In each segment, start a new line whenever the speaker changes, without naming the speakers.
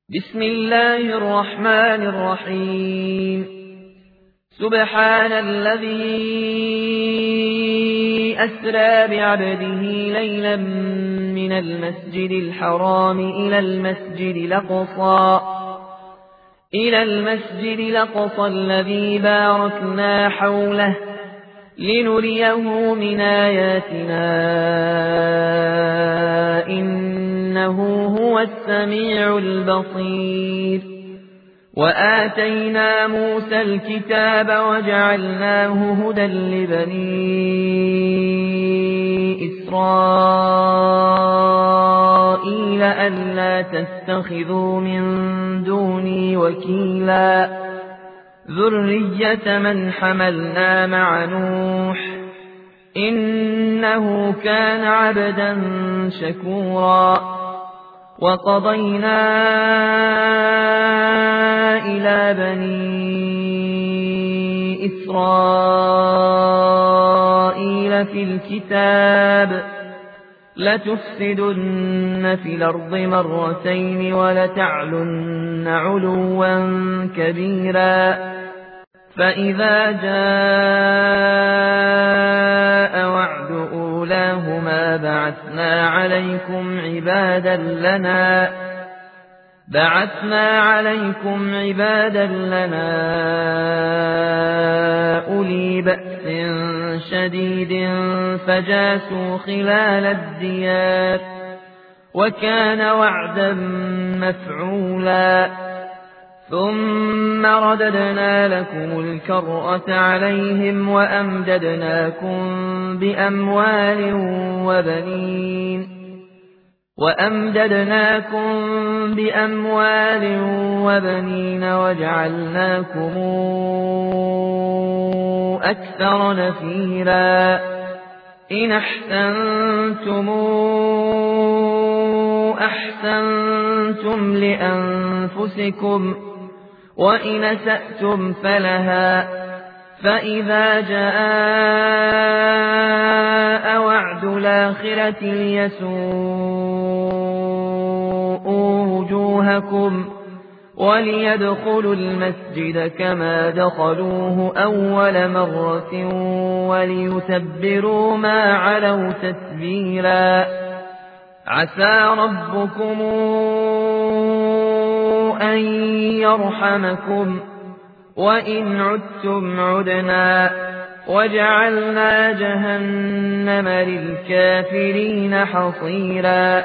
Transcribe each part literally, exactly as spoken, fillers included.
بسم الله الرحمن الرحيم سبحان الذي أسرى بعبده ليلا من المسجد الحرام إلى المسجد الأقصى إلى المسجد الأقصى الذي باركنا حوله لنريه من آياتنا إنه هو السميع البصير وآتينا موسى الكتاب وجعلناه هدى لبني إسرائيل ألا تتخذوا من دوني وكيلا ذرية من حملنا مع نوح إنه كان عبدا شكورا وقضينا إلى بني إسرائيل في الكتاب لتفسدن في الأرض مرتين ولتعلن علوا كبيرا فإذا جاء وعد أولاهما بعثنا عليكم عبادا لنا بعثنا عليكم عبادا لنا أولي بأس شديد فجاسوا خلال الديار وكان وعدا مفعولا ثم رددنا لكم الكرة عليهم وأمددناكم بأموال وبنين وأمددناكم بأموال وبنين وجعلناكم أكثر نفيرا إن أحسنتم أحسنتم لأنفسكم وإن أسأتم فلها فإذا جاء وعد الآخرة ليسوءوا وجوهكم وليدخلوا المسجد كما دخلوه أول مرة وليتبروا ما علوا تتبيرا عسى ربكم أن يرحمكم وإن عدتم عدنا وجعلنا جهنم للكافرين حصيرا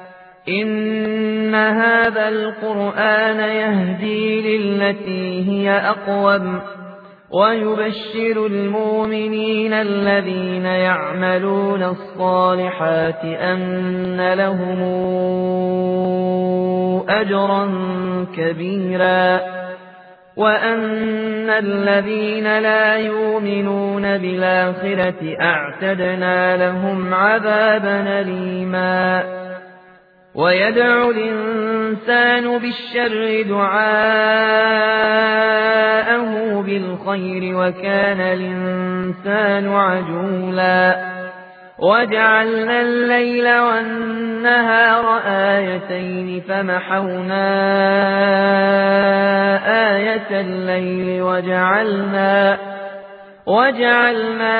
إن هذا القرآن يهدي للتي هي أقوم ويبشر المؤمنين الذين يعملون الصالحات أن لهم أجرا كبيرا وأن الذين لا يؤمنون بالآخرة أعتدنا لهم عذابا أليما ويدعو الإنسان بالشر دعاءه بالخير وكان الإنسان عجولا وجعلنا الليل والنهار آيتين فمحونا آية الليل وجعلنا وجعلنا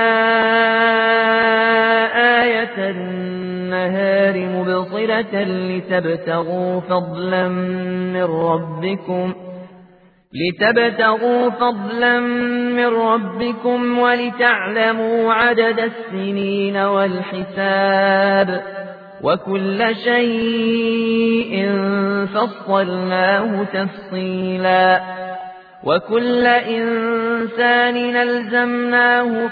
آية النهار مبصرة لتبتغوا فضلا من ربكم لتبتغوا فضلا من ربكم ولتعلموا عدد السنين والحساب وكل شيء فصلناه تفصيلا وكل إنسان ألزمناه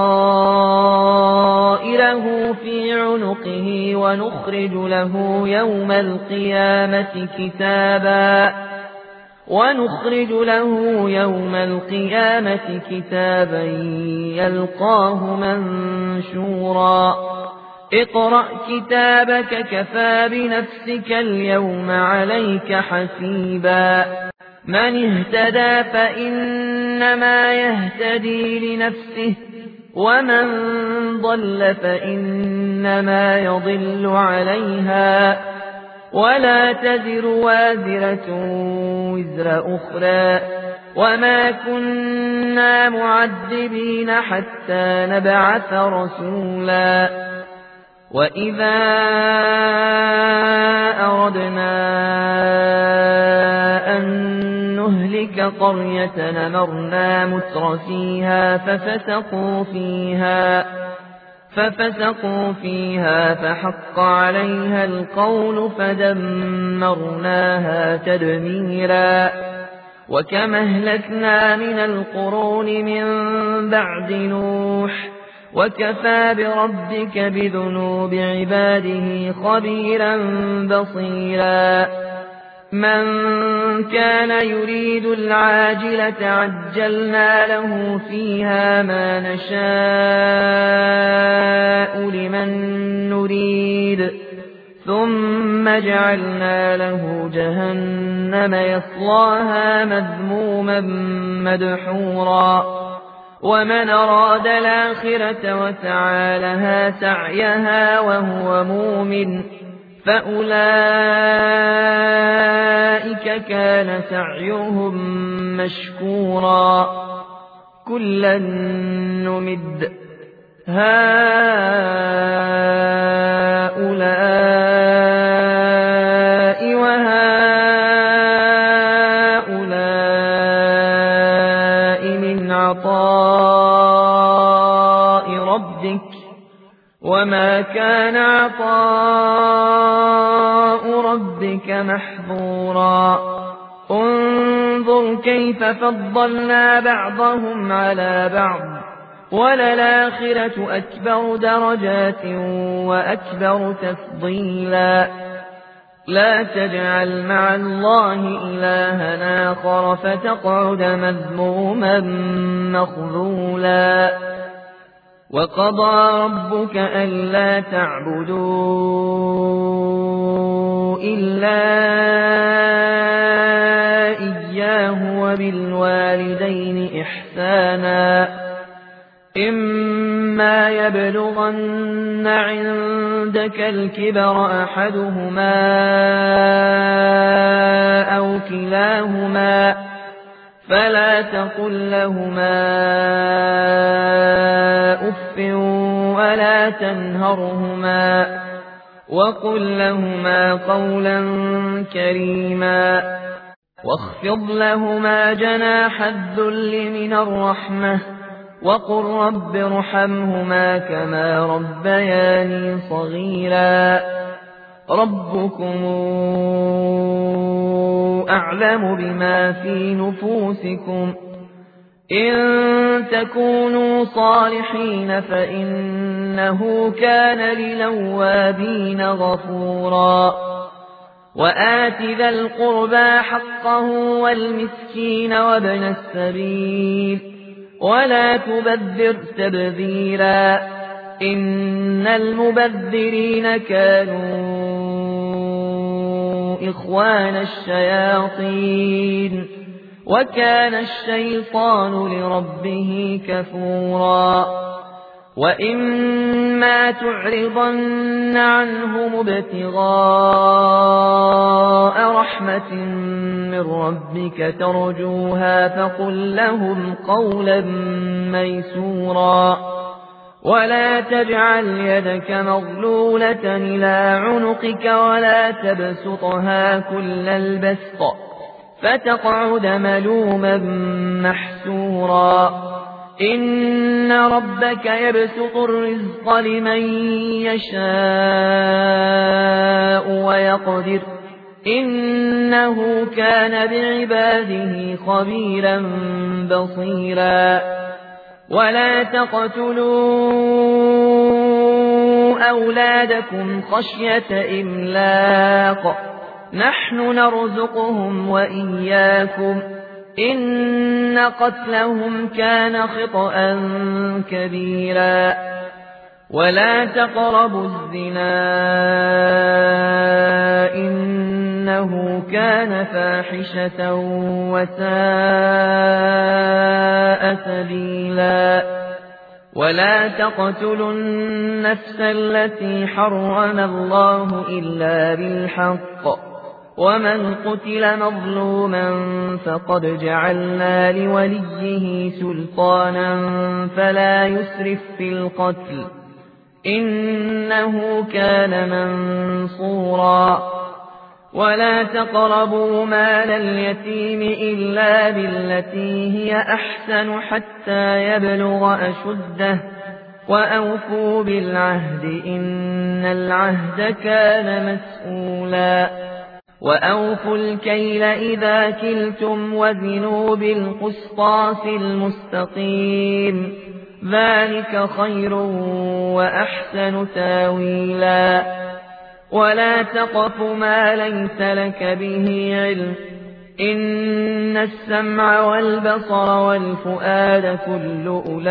طائره في عنقه ونخرج له يوم القيامة كتابا ونخرج له يوم القيامة كتابا يلقاه منشورا اقرأ كتابك كفى بنفسك اليوم عليك حسيبا من اهتدى فإنما يهتدي لنفسه ومن ضل فإنما يضل عليها ولا تزر وازرة وزر أخرى وما كنا معذبين حتى نبعث رسولا وإذا أردنا أن نهلك قرية أمرنا مترفيها ففسقوا فيها ففسقوا فيها فحق عليها القول فدمرناها تدميرا وكم أهلكنا من القرون من بعد نوح وكفى بربك بذنوب عباده خبيرا بصيرا من كان يريد العاجلة عجلنا له فيها ما نشاء لمن نريد ثم جعلنا له جهنم يصلاها مذموما مدحورا ومن أراد الآخرة وسعى لها سعيها وهو مؤمن فأولئك كان سعيهم مشكورا كلا نمد هؤلاء وهؤلاء من عطاء ربك وما كان عطاء ربك محظورا انظر كيف فضلنا بعضهم على بعض وللآخرة أكبر درجات وأكبر تفضيلا لا تجعل مع الله إلها آخر فتقعد مذموما مخذولا وقضى ربك ألا تعبدوا إلا إياه وبالوالدين إحسانا إما يبلغن عندك الكبر أحدهما أو كلاهما فلا تقل لهما أف ولا تنهرهما وقل لهما قولا كريما واخفض لهما جناح الذل من الرحمة وقل رب ارحمهما كما ربياني صغيرا ربكم أعلم بما في نفوسكم إن تكونوا صالحين فإنه كان للأوابين غفورا وآت ذا القربى حقه والمسكين وابن السبيل ولا تبذر تبذيرا إن المبذرين كانوا إخوان الشياطين وكان الشيطان لربه كفورا وإما تعرضن عنهم ابتغاء رحمة من ربك ترجوها فقل لهم قولا ميسورا ولا تجعل يدك مغلولة إلى عنقك ولا تبسطها كل البسط فتقعد ملوما محسورا إن ربك يبسط الرزق لمن يشاء ويقدر إنه كان بعباده خبيرا بصيرا ولا تقتلوا أولادكم خشية إملاق نحن نرزقهم وإياكم إن قتلهم كان خطأ كبيرا ولا تقربوا الزنا إنه كان فاحشة وساء سبيلا ولا تقتلوا النفس التي حرم الله إلا بالحق ومن قتل مظلوما فقد جعلنا لوليه سلطانا فلا يسرف في القتل إنه كان منصورا ولا تقربوا مال اليتيم إلا بالتي هي أحسن حتى يبلغ أشده وأوفوا بالعهد إن العهد كان مسؤولا وأوفوا الكيل إذا كلتم وزنوا بالقسطاس المستقيم ذلك خير وأحسن تاويلا ولا تقف ما ليس لك به علم إن السمع والبصر والفؤاد كل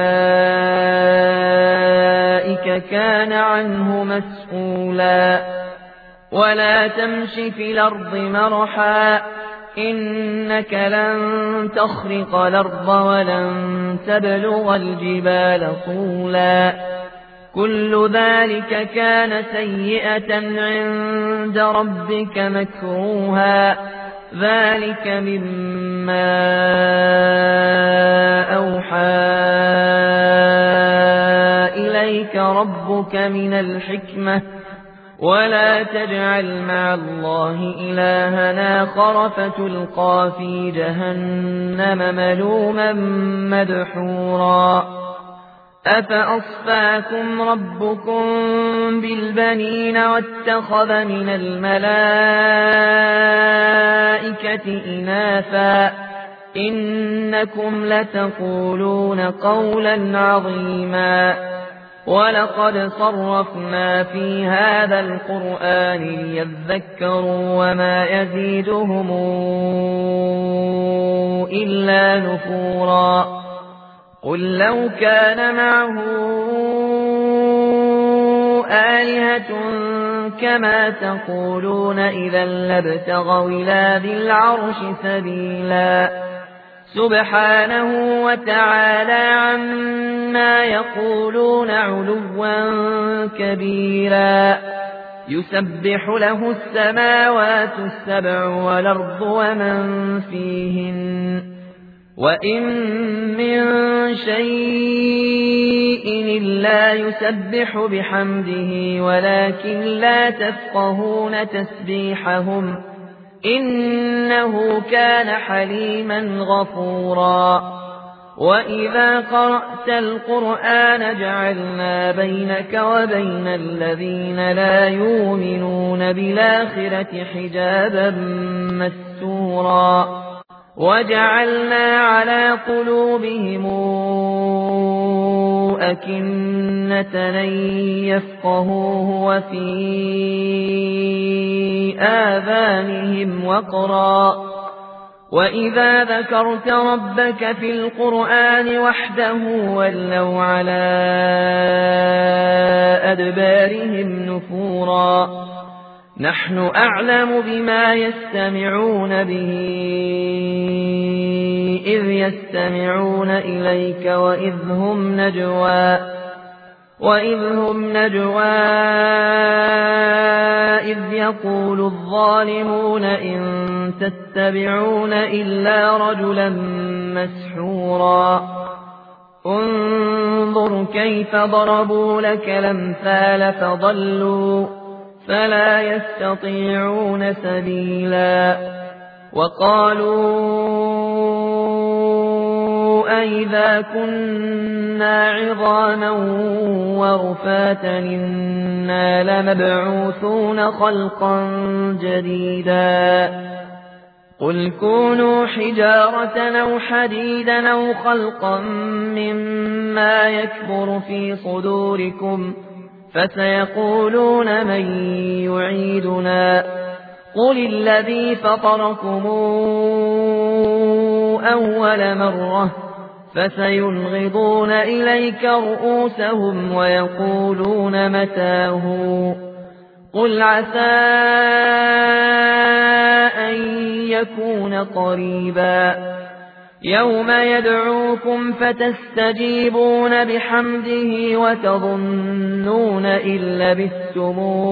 أولئك كان عنه مسؤولا ولا تمش في الأرض مرحا إنك لن تخرق الأرض ولن تبلغ الجبال طولا كل ذلك كان سيئة عند ربك مكروها ذلك مما أوحى إليك ربك من الحكمة ولا تجعل مع الله إلها آخر فتلقى في جهنم ملوما مدحورا أفأصفاكم ربكم بالبنين واتخذ من الملائكة إناثا إنكم لتقولون قولا عظيما ولقد صرفنا في هذا القرآن ليذكروا وما يزيدهم إلا نفورا قل لو كان معه آلهة كما تقولون إذا لابتغوا إلى ذي العرش سبيلا سبحانه وتعالى عما يقولون علوا كبيرا يسبح له السماوات السبع والأرض ومن فيهن وإن من شيء إلا يسبح بحمده ولكن لا تفقهون تسبيحهم إنه كان حليما غفورا وإذا قرأت القرآن جعلنا بينك وبين الذين لا يؤمنون بالآخرة حجابا مستورا وجعلنا على قلوبهم أكنة أن يفقهوه وفي آذانهم وقرا وإذا ذكرت ربك في القرآن وحده ولوا على أدبارهم نفورا نحن أعلم بما يستمعون به إذ يستمعون إليك وإذ هم نجوى وإذ هم نجوى إذ يقول الظالمون إن تتبعون إلا رجلا مسحورا انظر كيف ضربوا لك الأمثال فضلوا فلا يستطيعون سبيلا وقالوا أئذا كنا عظاما ورفاتا إنا لمبعوثون خلقا جديدا قل كونوا حجارة أو حديدا أو خلقا مما يكبر في صدوركم فسيقولون من يعيدنا قل الذي فطركم أول مرة فسينغضون إليك رؤوسهم ويقولون متاه قل عسى أن يكون قريبا يوم يدعوكم فتستجيبون بحمده وتظنون إن لبثتم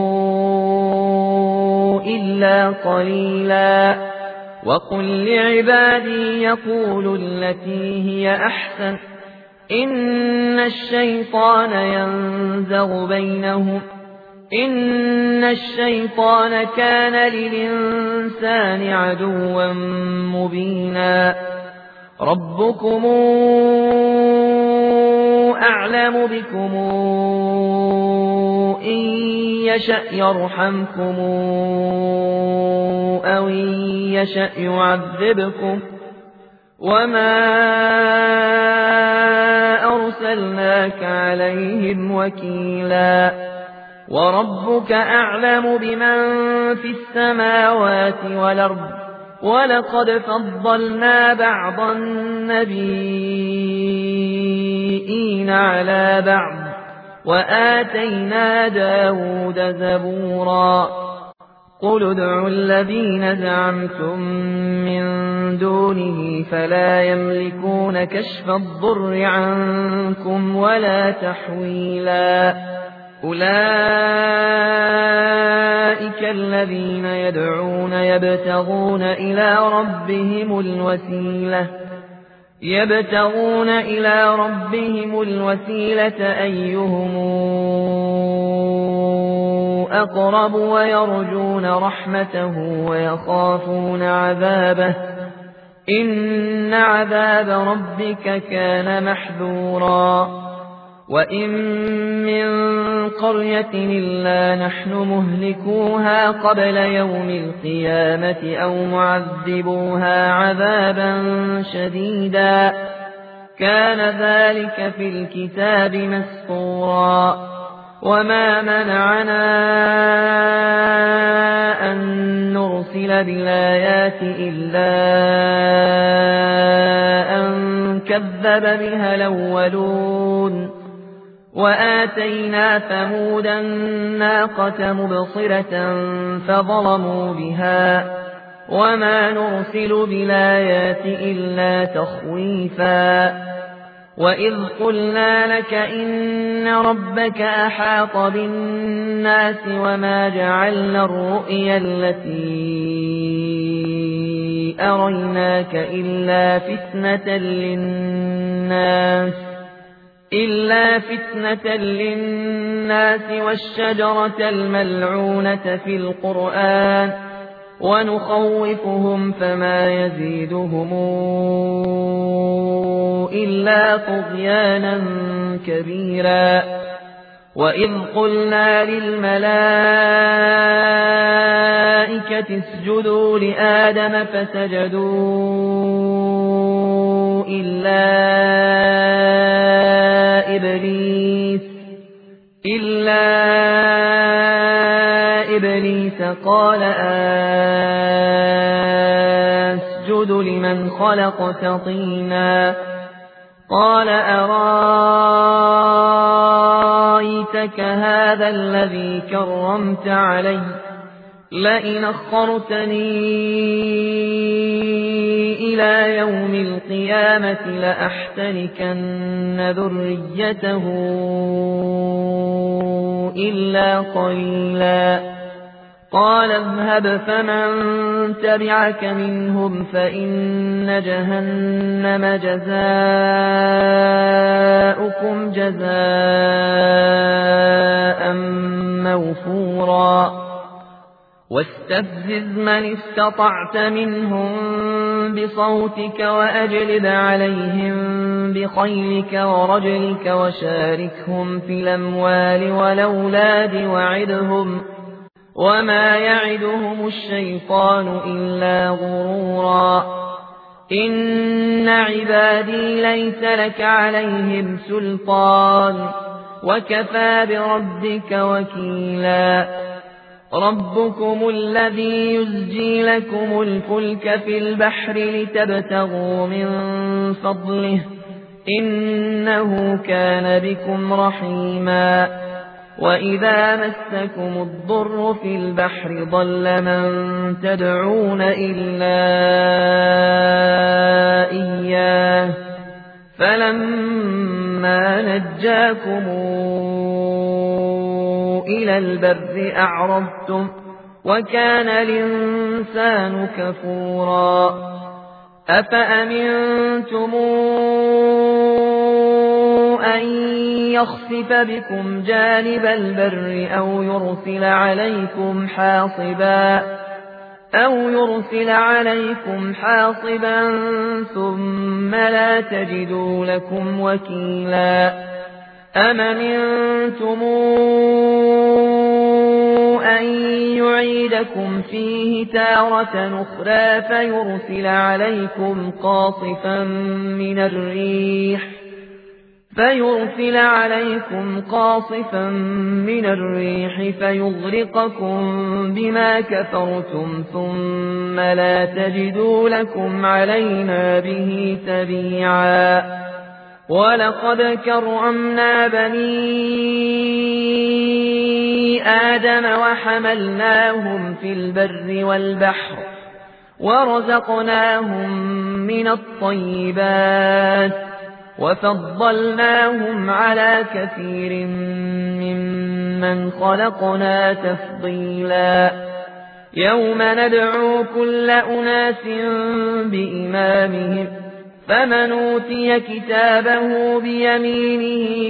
إلا قليلا وقل لعبادي يقولوا التي هي أحسن إن الشيطان ينزغ بينهم إن الشيطان كان للإنسان عدوا مبينا ربكم أعلم بكم إن يشأ يرحمكم أو إن يشأ يعذبكم وما أرسلناك عليهم وكيلا وربك أعلم بمن في السماوات والأرض ولقد فضلنا بعض النبيين على بعض وآتينا داود زبورا قل ادعوا الذين زعمتم من دونه فلا يملكون كشف الضر عنكم ولا تحويلا أولئك الذين يدعون يبتغون إلى ربهم الوسيلة يبتغون إلى ربهم الوسيلة أيهم أقرب ويرجون رحمته ويخافون عذابه إن عذاب ربك كان محذورا وإن من قرية إلا نحن مهلكوها قبل يوم القيامة أو معذبوها عذابا شديدا كان ذلك في الكتاب مسطورا وما منعنا أن نرسل بالآيات إلا أن كذب بها الأولون وآتينا ثمود الناقة مبصرة فظلموا بها وما نرسل بالآيات إلا تخويفا وإذ قلنا لك إن ربك أحاط بالناس وما جعلنا الرؤيا التي أريناك إلا فتنة للناس إلا فتنة للناس والشجرة الملعونة في القرآن ونخوفهم فما يزيدهم إلا طغيانا كبيرا وإذ قلنا للملائكة اسجدوا لآدم فسجدوا إلا إبليس إلا إبليس قال أسجد لمن خلقت طينا قال أرايتك هذا الذي كرمت علي لئن أخرتني إلى يوم القيامة لأحتنكن ذريته إلا قليلا قال اذهب فمن تبعك منهم فإن جهنم جزاؤكم جزاء موفورا واستفزز من استطعت منهم بصوتك وأجلب عليهم بخيلك ورجلك وشاركهم في الأموال والأولاد وعدهم وما يعدهم الشيطان إلا غرورا إن عبادي ليس لك عليهم سلطان وكفى بربك وكيلا ربكم الذي يزجي لكم الفلك في البحر لتبتغوا من فضله إنه كان بكم رحيما وإذا مسكم الضر في البحر ضل من تدعون إلا إياه نجاكم إلى البر أعرضتم وكان الإنسان كفورا أفأمنتم أن يخسف بكم جانب البر أو يرسل عليكم حاصبا أو يرسل عليكم حاصبا ثم لا تجدوا لكم وكيلا أم أمنتم أن يعيدكم فيه تارة أخرى فيرسل عليكم قاصفا من الريح فيرسل عليكم قاصفا من الريح فيغرقكم بما كفرتم ثم لا تجدوا لكم علينا به تبيعا ولقد كرمنا بني آدم وحملناهم في البر والبحر ورزقناهم من الطيبات وفضلناهم على كثير ممن خلقنا تفضيلا يوم ندعو كل أناس بإمامهم فمن أوتي كتابه بيمينه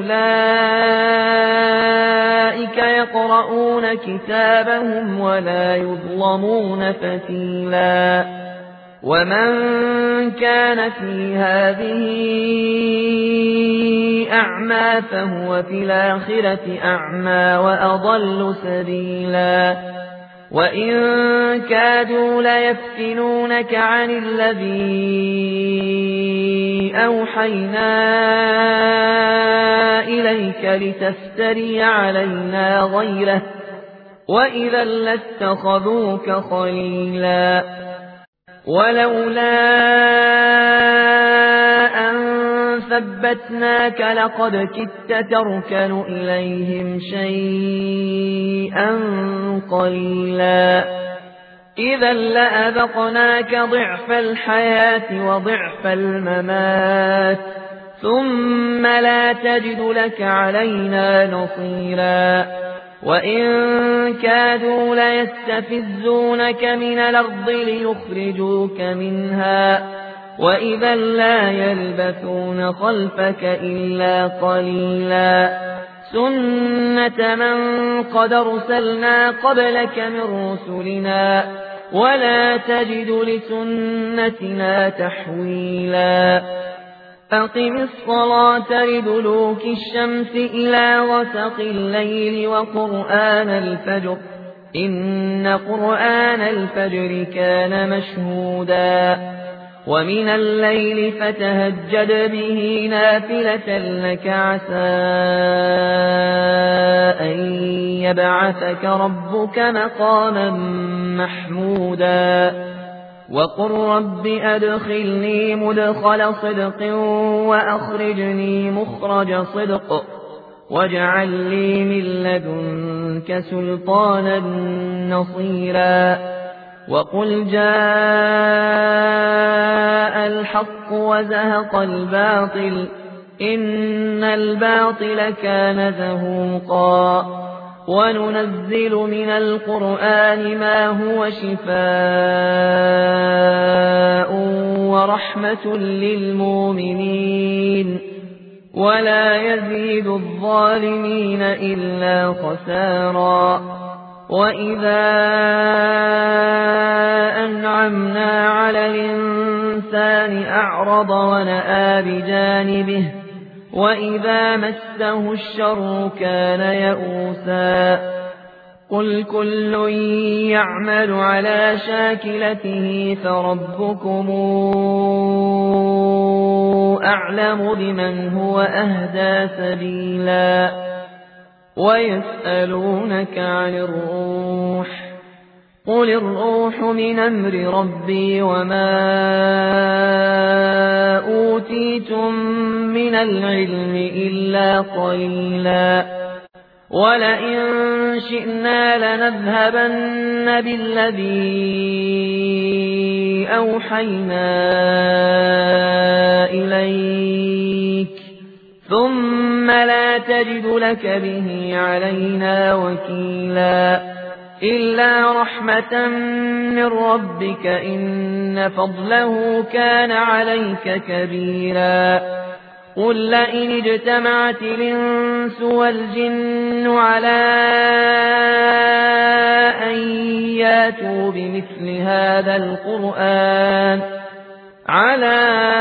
فأولئك يقرؤون كتابهم ولا يظلمون فتيلا ومن كان في هذه أعمى فهو في الآخرة أعمى وأضل سبيلا وإن كادوا ليفتنونك عن الذي أوحينا إليك لتفتري علينا غيره وإذا لاتخذوك خليلا ولولا أن ثبتناك لقد كدت تركن إليهم شيئا قليلا إذا لأذقناك ضعف الحياة وضعف الممات ثم لا تجد لك علينا نصيرا وإن كادوا ليستفزونك من الأرض ليخرجوك منها وإذا لا يلبثون خلفك إلا قليلا سنة من قد أرسلنا قبلك من رسلنا ولا تجد لسنتنا تحويلا أقم الصلاة لدلوك الشمس إلى غسق الليل وقرآن الفجر إن قرآن الفجر كان مشهودا ومن الليل فتهجد به نافلة لك عسى أن يبعثك ربك مقاما محمودا وقل رب أدخلني مدخل صدق وأخرجني مخرج صدق واجعل لي من لدنك سلطانا نصيرا وقل جاء الحق وزهق الباطل إن الباطل كان زهوقا وننزل من القرآن ما هو شفاء ورحمة للمؤمنين ولا يزيد الظالمين إلا خسارا وإذا أنعمنا على الإنسان أعرض ونأى بجانبه وإذا مسه الشر كان يئوسا قل كل يعمل على شاكلته فربكم أعلم بمن هو أهدى سبيلا ويسألونك عن الروح قل الروح من أمر ربي وما أوتيتم من العلم إلا قليلا ولئن شئنا لنذهبن بالذي أوحينا إليك ثم ثم لا تجد لك به علينا وكيلا إلا رحمة من ربك إن فضله كان عليك كبيرا قل لئن اجتمعت الإنس والجن على أن ياتوا بمثل هذا القرآن على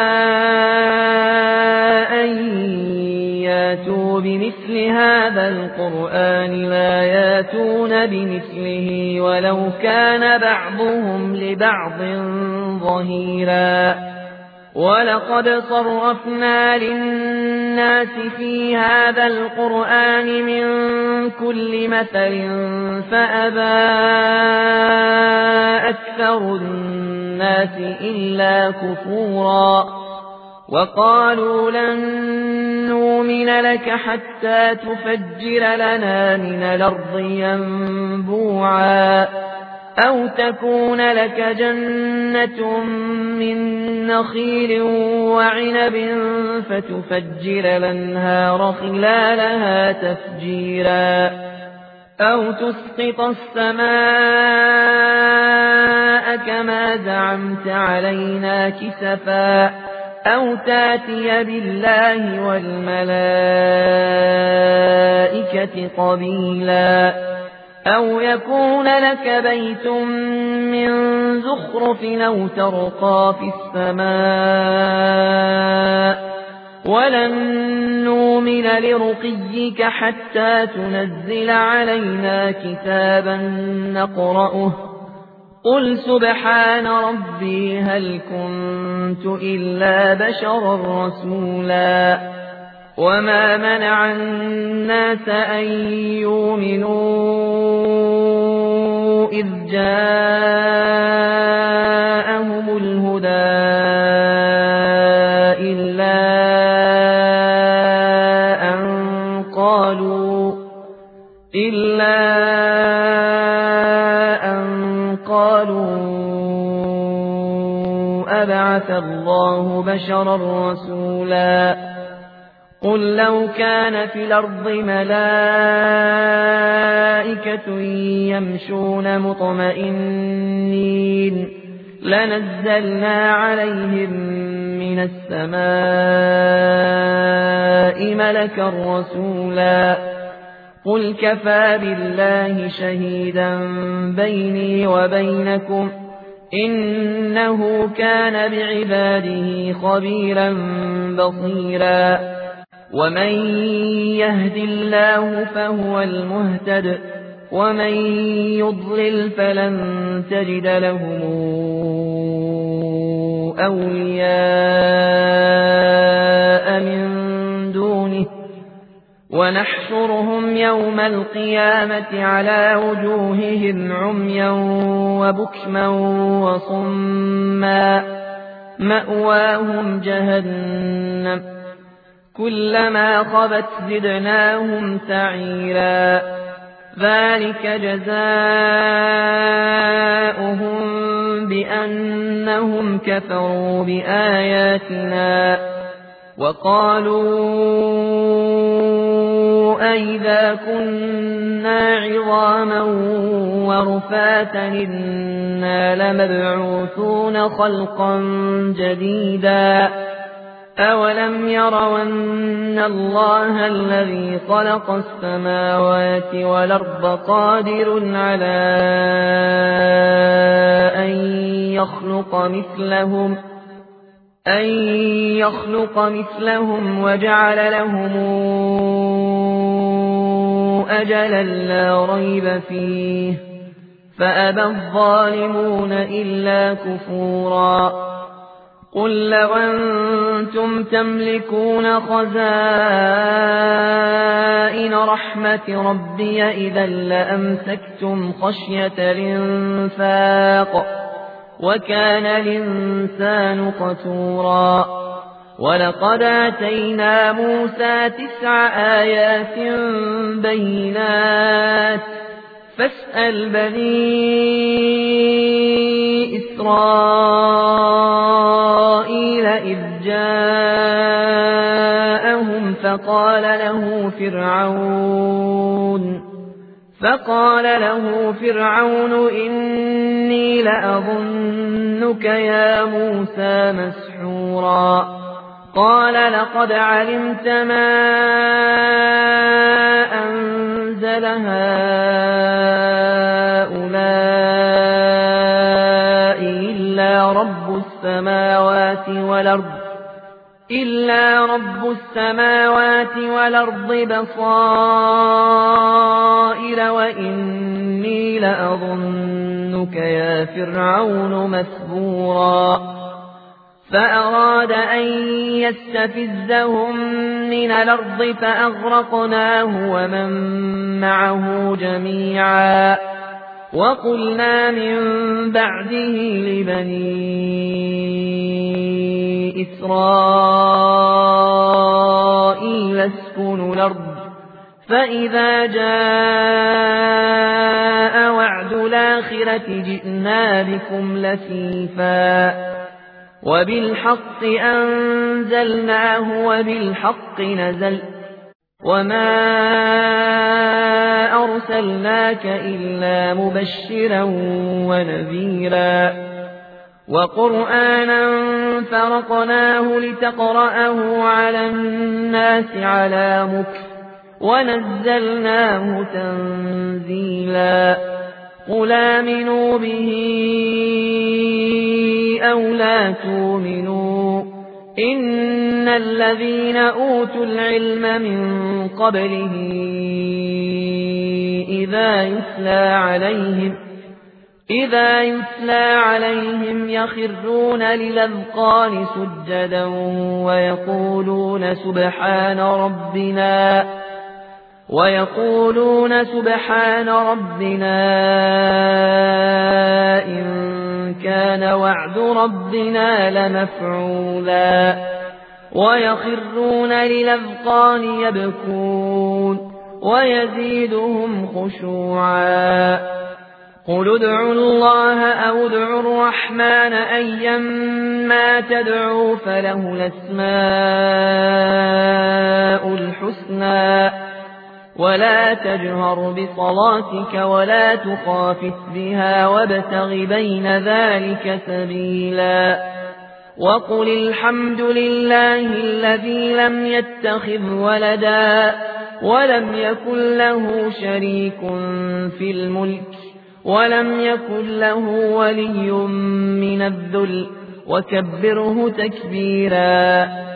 أن ياتوا بمثل هذا القرآن لا ياتون بمثله ولو كان بعضهم لبعض ظهيرا ولقد صرفنا للناس في هذا القرآن من كل مثل فأبى أكثر الناس إلا كفورا وقالوا لن نؤمن لك حتى تفجر لنا من الأرض ينبوعا أو تكون لك جنة من نخيل وعنب فتفجر الأنهار خلالها تفجيرا أو تسقط السماء كما زعمت علينا كسفا أو تاتي بالله والملائكة قبيلا أو يكون لك بيت من زخرف أو ترقى في السماء ولن نؤمن لرقيك حتى تنزل علينا كتابا نقرأه قل سبحان ربي هل كنت إلا بشرا رسولا وما منع الناس أن يؤمنوا إذ جاءهم الهدى إلا أن قالوا إلا أن قالوا أبعث الله بشرا رسولا قل لو كان في الأرض ملائكة يمشون مطمئنين لنزلنا عليهم من السماء ملكا رسولا قل كفى بالله شهيدا بيني وبينكم إنه كان بعباده خبيرا بصيرا ومن يهد الله فهو المهتد ومن يضلل فلن تجد لهم أولياء من دونه ونحشرهم يوم القيامة على وجوههم عميا وبكما وصما مأواهم جهنم كلما خبت زدناهم سعيرا ذلك جزاؤهم بأنهم كفروا بآياتنا وقالوا أئذا كنا عظاما ورفاتا إنا لمبعوثون خلقا جديدا أولم يروا أن الله الذي خلق السماوات والأرض قادر على أن يخلق مثلهم أن يخلق مثلهم وجعل لهم أجلا لا ريب فيه فأبى الظالمون إلا كفورا قل لو أنتم تملكون خزائن رحمة ربي إذا لأمسكتم خشية الإنفاق وكان الإنسان قتورا ولقد آتينا موسى تسع آيات بينات فاسأل بني إسرائيل إذ جاءهم فقال له فرعون فقال له فرعون إني لأظنك يا موسى مسحورا قال لقد علمت ما أنزل هؤلاء إلا رب السماوات والأرض إلا رب السماوات والأرض بصائر وإني لأظنك يا فرعون مثبورا فأراد أن يستفزهم من الأرض فأغرقناه ومن معه جميعا وقلنا من بعده لبني إسرائيل اسكنوا الأرض فإذا جاء وعد الآخرة جئنا بكم لفيفا وبالحق أنزلناه وبالحق نزل وما أرسلناك إلا مبشرا ونذيرا وقرآنا فرقناه لتقرأه على الناس على مكث ونزلناه تنزيلا قل آمنوا به أو لا تؤمنوا إن الذين أوتوا العلم من قبله إذا يتلى عليهم إذا يتلى عليهم يخرون للأذقان سجدا ويقولون سبحان ربنا ويقولون سبحان ربنا إن كان وعد ربنا لمفعولا ويخرون للأذقان يبكون ويزيدهم خشوعا قل ادعوا الله أو ادعوا الرحمن أيما تدعوا فله الأسماء الحسنى ولا تجهر بصلاتك ولا تخافت بها وابتغ بين ذلك سبيلا وقل الحمد لله الذي لم يتخذ ولدا ولم يكن له شريك في الملك ولم يكن له ولي من الذل وكبره تكبيرا